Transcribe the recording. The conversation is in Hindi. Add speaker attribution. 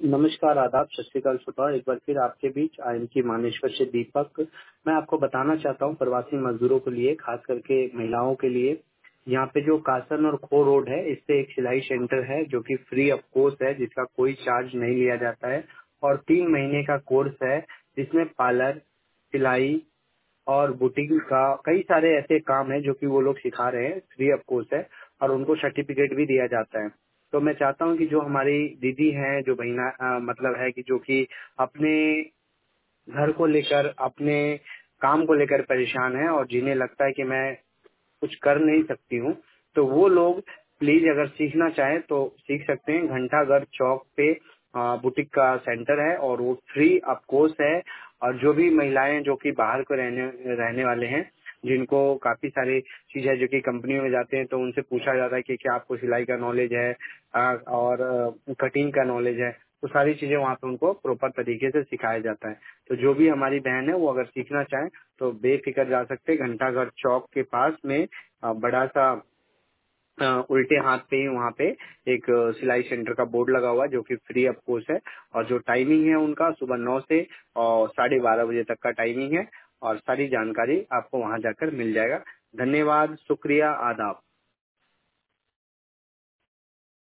Speaker 1: नमस्कार, आदाब, सत श्री अकाल, सुबह एक बार फिर आपके बीच आयन की मानेश्वर से दीपक। मैं आपको बताना चाहता हूँ प्रवासी मजदूरों के लिए, खास करके महिलाओं के लिए, यहाँ पे जो कासन और खो रोड है, इस पे एक सिलाई सेंटर है जो कि फ्री ऑफ कोर्स है, जिसका कोई चार्ज नहीं लिया जाता है और 3 महीने का कोर्स है जिसमें पार्लर, सिलाई और बुटीक का कई सारे ऐसे काम है जो कि वो लोग सिखा रहे हैं। फ्री ऑफ कोर्स है और उनको सर्टिफिकेट भी दिया जाता है। तो मैं चाहता हूँ कि जो हमारी दीदी हैं, जो बहना मतलब है कि जो कि अपने घर को लेकर, अपने काम को लेकर परेशान है और जिन्हें लगता है कि मैं कुछ कर नहीं सकती हूँ, तो वो लोग प्लीज अगर सीखना चाहें तो सीख सकते हैं। घंटाघर चौक पे बुटीक का सेंटर है और वो फ्री ऑफ कोर्स है। और जो भी महिलाएं जो कि बाहर को रहने रहने वाले हैं, जिनको काफी सारी चीज है, जो कि कंपनियों में जाते हैं तो उनसे पूछा जाता है कि क्या आपको सिलाई का नॉलेज है और कटिंग का नॉलेज है, तो सारी चीजें वहाँ पे उनको प्रॉपर तरीके से सिखाया जाता है। तो जो भी हमारी बहन है वो अगर सीखना चाहें तो बेफिक्र जा सकते हैं। घंटाघर चौक के पास में बड़ा सा उल्टे हाथ पे ही वहाँ पे एक सिलाई सेंटर का बोर्ड लगा हुआ है जो कि फ्री ऑफ कोर्स है। और जो टाइमिंग है उनका सुबह 9 से और 12:30 बजे तक का टाइमिंग है और सारी जानकारी आपको वहाँ जाकर मिल जाएगा। धन्यवाद, शुक्रिया, आदाब।